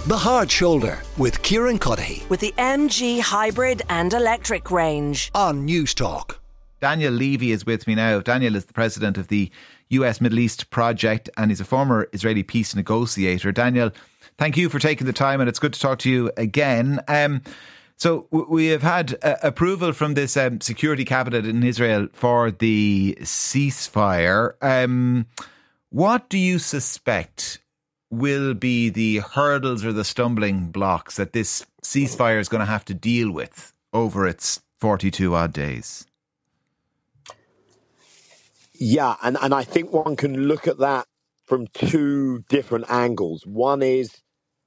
The Hard Shoulder with Kieran Cuddihy with the MG hybrid and electric range on News Talk. Daniel Levy is with me now. Daniel is the president of the US Middle East Project and he's a former Israeli peace negotiator. Daniel, thank you for taking the time and it's good to talk to you again. So we have had approval from this security cabinet in Israel for the ceasefire. What do you suspect will be the hurdles or the stumbling blocks that this ceasefire is going to have to deal with over its 42 odd days? Yeah, and I think one can look at that from two different angles. One is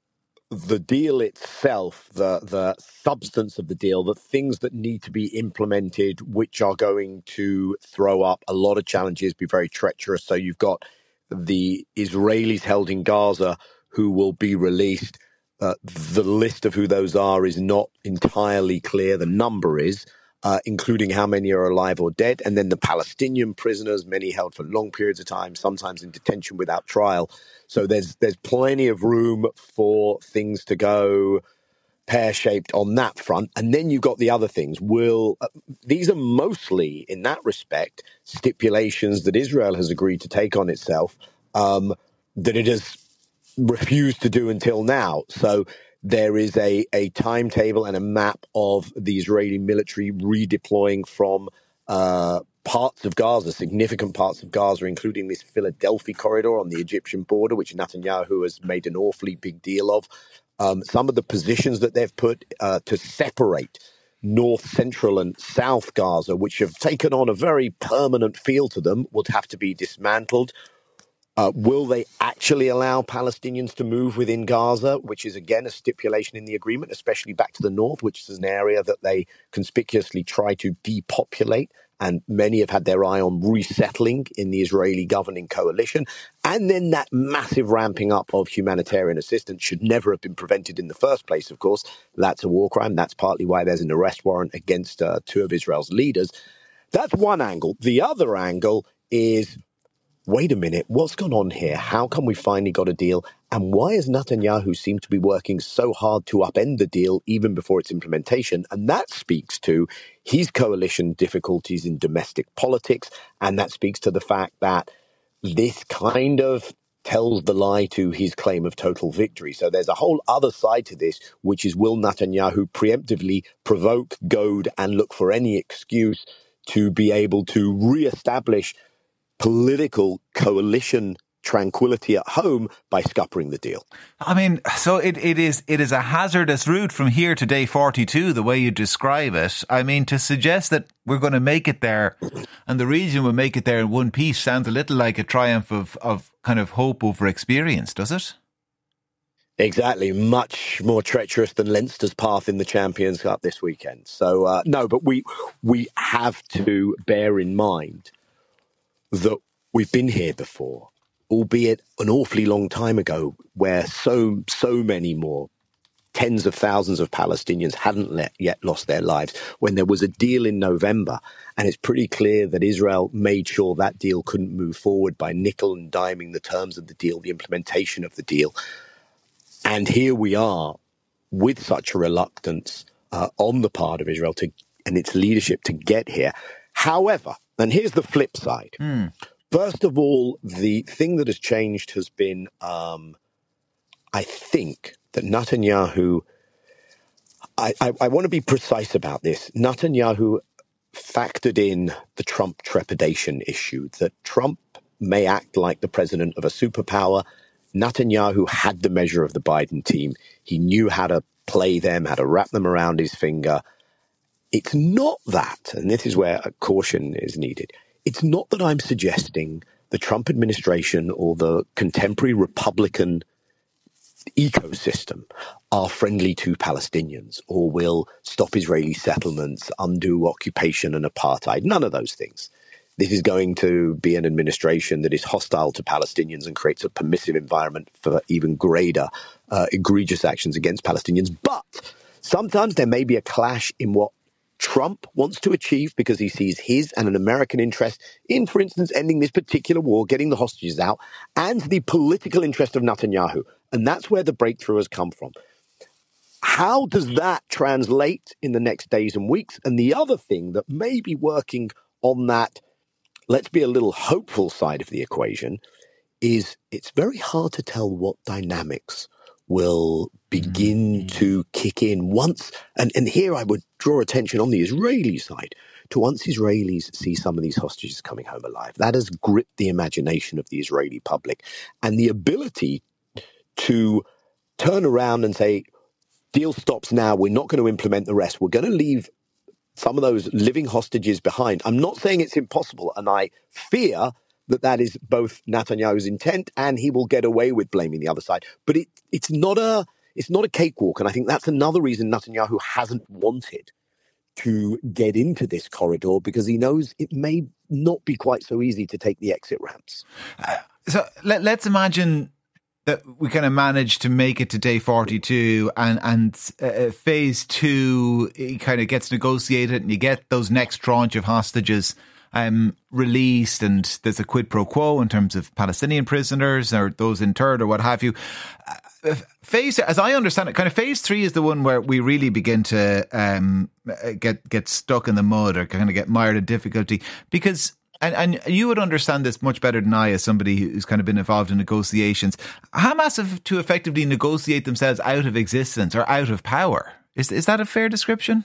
the deal itself, the substance of the deal, the things that need to be implemented, which are going to throw up a lot of challenges, be very treacherous. So you've got the Israelis held in Gaza who will be released. The list of who those are is not entirely clear. The number is, including how many are alive or dead. And then the Palestinian prisoners, many held for long periods of time, sometimes in detention without trial. So there's plenty of room for things to go pear-shaped on that front. And then you've got the other things. These are mostly, in that respect, stipulations that Israel has agreed to take on itself, that it has refused to do until now. So there is a timetable and a map of the Israeli military redeploying from parts of Gaza, significant parts of Gaza, including this Philadelphia corridor on the Egyptian border, which Netanyahu has made an awfully big deal of. Some of the positions that they've put to separate North, Central and South Gaza, which have taken on a very permanent feel to them, would have to be dismantled. Will they actually allow Palestinians to move within Gaza, which is, again, a stipulation in the agreement, especially back to the north, which is an area that they conspicuously try to depopulate. And many have had their eye on resettling in the Israeli governing coalition. And then that massive ramping up of humanitarian assistance should never have been prevented in the first place, of course. That's a war crime. That's partly why there's an arrest warrant against two of Israel's leaders. That's one angle. The other angle is, wait a minute, what's gone on here? How come we finally got a deal? And why has Netanyahu seemed to be working so hard to upend the deal even before its implementation? And that speaks to his coalition difficulties in domestic politics. And that speaks to the fact that this kind of tells the lie to his claim of total victory. So there's a whole other side to this, which is, will Netanyahu preemptively provoke, goad, and look for any excuse to be able to reestablish political coalition tranquility at home by scuppering the deal? I mean, so it is a hazardous route from here to day 42, the way you describe it. I mean, to suggest that we're going to make it there and the region will make it there in one piece sounds a little like a triumph of kind of hope over experience, does it? Exactly. Much more treacherous than Leinster's path in the Champions Cup this weekend. So, no, but we have to bear in mind that we've been here before, albeit an awfully long time ago, where so many more, tens of thousands of Palestinians hadn't yet lost their lives, when there was a deal in November. And it's pretty clear that Israel made sure that deal couldn't move forward by nickel and diming the terms of the deal, the implementation of the deal. And here we are with such a reluctance on the part of Israel and its leadership to get here. However, and here's the flip side. First of all, the thing that has changed has been, I think, that Netanyahu, I want to be precise about this. Netanyahu factored in the Trump trepidation issue, that Trump may act like the president of a superpower. Netanyahu had the measure of the Biden team. He knew how to play them, how to wrap them around his finger. It's not that, and this is where a caution is needed, it's not that I'm suggesting the Trump administration or the contemporary Republican ecosystem are friendly to Palestinians or will stop Israeli settlements, undo occupation and apartheid. None of those things. This is going to be an administration that is hostile to Palestinians and creates a permissive environment for even greater egregious actions against Palestinians. But sometimes there may be a clash in what Trump wants to achieve because he sees his and an American interest in, for instance, ending this particular war, getting the hostages out, and the political interest of Netanyahu. And that's where the breakthrough has come from. How does that translate in the next days and weeks? And the other thing that may be working on that, let's be a little hopeful side of the equation, is it's very hard to tell what dynamics will begin to kick in once. And here I would draw attention on the Israeli side to once Israelis see some of these hostages coming home alive. That has gripped the imagination of the Israeli public. And the ability to turn around and say, deal stops now, we're not going to implement the rest. We're going to leave some of those living hostages behind. I'm not saying it's impossible, and I fear that that is both Netanyahu's intent and he will get away with blaming the other side. But it's not a cakewalk, and I think that's another reason Netanyahu hasn't wanted to get into this corridor, because he knows it may not be quite so easy to take the exit ramps. So let's imagine that we kind of managed to make it to day 42 and phase 2 it kind of gets negotiated and you get those next tranche of hostages released, and there's a quid pro quo in terms of Palestinian prisoners or those interred or what have you. Phase, as I understand it, kind of phase 3 is the one where we really begin to get stuck in the mud or kind of get mired in difficulty, because and you would understand this much better than I, as somebody who's kind of been involved in negotiations. Hamas have to effectively negotiate themselves out of existence or out of power. Is that a fair description?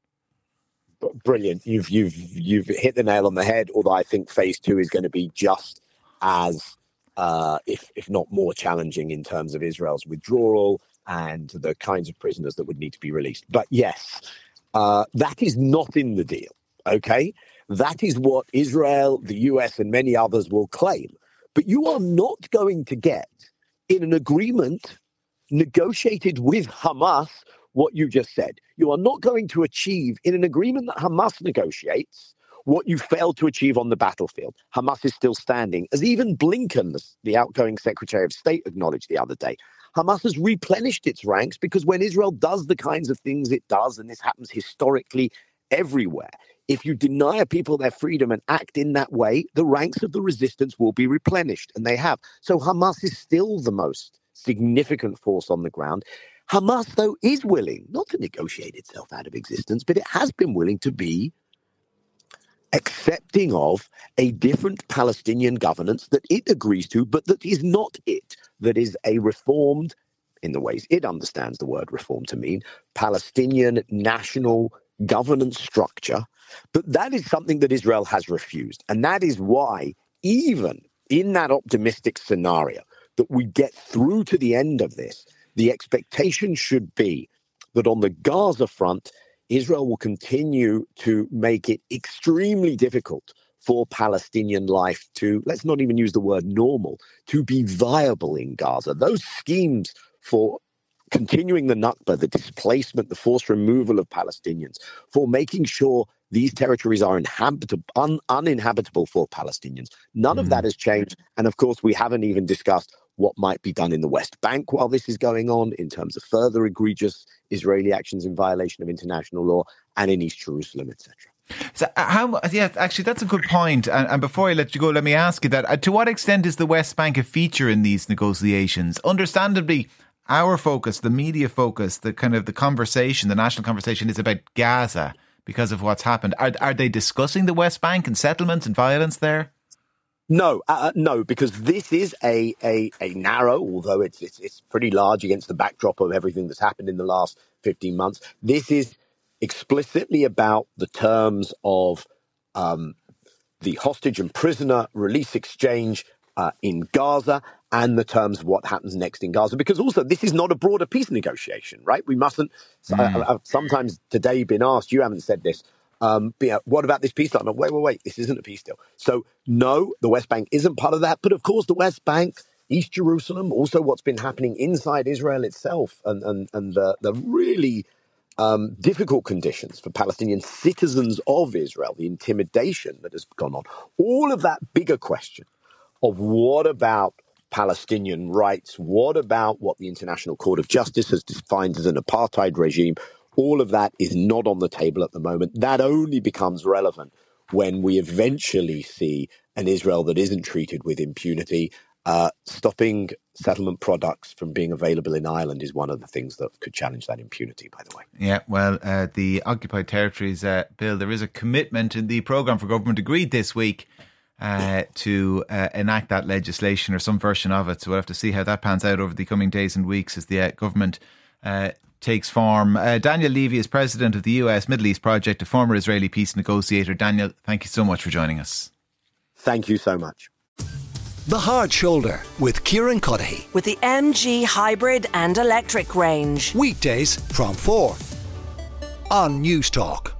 Brilliant. You've hit the nail on the head. Although I think phase 2 is going to be just as, if not more challenging in terms of Israel's withdrawal and the kinds of prisoners that would need to be released. But yes, that is not in the deal. Okay. That is what Israel, the US, and many others will claim. But you are not going to get in an agreement negotiated with Hamas what you just said. You are not going to achieve in an agreement that Hamas negotiates what you failed to achieve on the battlefield. Hamas is still standing. As even Blinken, the outgoing Secretary of State, acknowledged the other day, Hamas has replenished its ranks, because when Israel does the kinds of things it does, and this happens historically everywhere, if you deny a people their freedom and act in that way, the ranks of the resistance will be replenished, and they have. So Hamas is still the most significant force on the ground. Hamas, though, is willing not to negotiate itself out of existence, but it has been willing to be accepting of a different Palestinian governance that it agrees to, but that is not it, that is a reformed, in the ways it understands the word reform to mean, Palestinian national governance structure. But that is something that Israel has refused. And that is why, even in that optimistic scenario, that we get through to the end of this, the expectation should be that on the Gaza front, Israel will continue to make it extremely difficult for Palestinian life to, let's not even use the word normal, to be viable in Gaza. Those schemes for continuing the Nakba, the displacement, the forced removal of Palestinians, for making sure these territories are uninhabitable for Palestinians. None of that has changed. And of course, we haven't even discussed what might be done in the West Bank while this is going on in terms of further egregious Israeli actions in violation of international law, and in East Jerusalem, etc. So actually, that's a good point. And before I let you go, let me ask you that. To what extent is the West Bank a feature in these negotiations? Understandably, our focus, the media focus, the kind of the conversation, the national conversation is about Gaza because of what's happened. Are they discussing the West Bank and settlements and violence there? No, because this is a narrow, although it's pretty large against the backdrop of everything that's happened in the last 15 months. This is explicitly about the terms of the hostage and prisoner release exchange in Gaza, and the terms of what happens next in Gaza. Because also, this is not a broader peace negotiation, right? We mustn't. I've sometimes today been asked, you haven't said this, what about this peace deal? I'm like, wait, this isn't a peace deal. So no, the West Bank isn't part of that. But of course, the West Bank, East Jerusalem, also what's been happening inside Israel itself, and the really difficult conditions for Palestinian citizens of Israel, the intimidation that has gone on, all of that bigger question of what about Palestinian rights, what about what the International Court of Justice has defined as an apartheid regime, all of that is not on the table at the moment. That only becomes relevant when we eventually see an Israel that isn't treated with impunity, Stopping settlement products from being available in Ireland is one of the things that could challenge that impunity, by the way. Yeah, well, the Occupied Territories Bill, there is a commitment in the programme for government agreed this week to enact that legislation or some version of it. So we'll have to see how that pans out over the coming days and weeks as the government takes form. Daniel Levy is president of the US Middle East Project, a former Israeli peace negotiator. Daniel, thank you so much for joining us. Thank you so much. The Hard Shoulder with Kieran Cuddihy. With the MG hybrid and electric range. Weekdays from 4 on News Talk.